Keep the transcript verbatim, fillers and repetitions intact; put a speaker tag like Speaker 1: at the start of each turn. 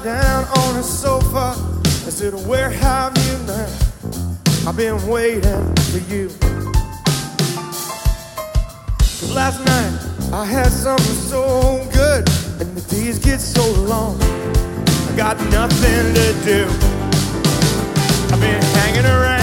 Speaker 1: down on the sofa. I said, where have you been? I've been waiting for you. 'Cause last night I had something so good, and the days get so long, I got nothing to do. I've been hanging around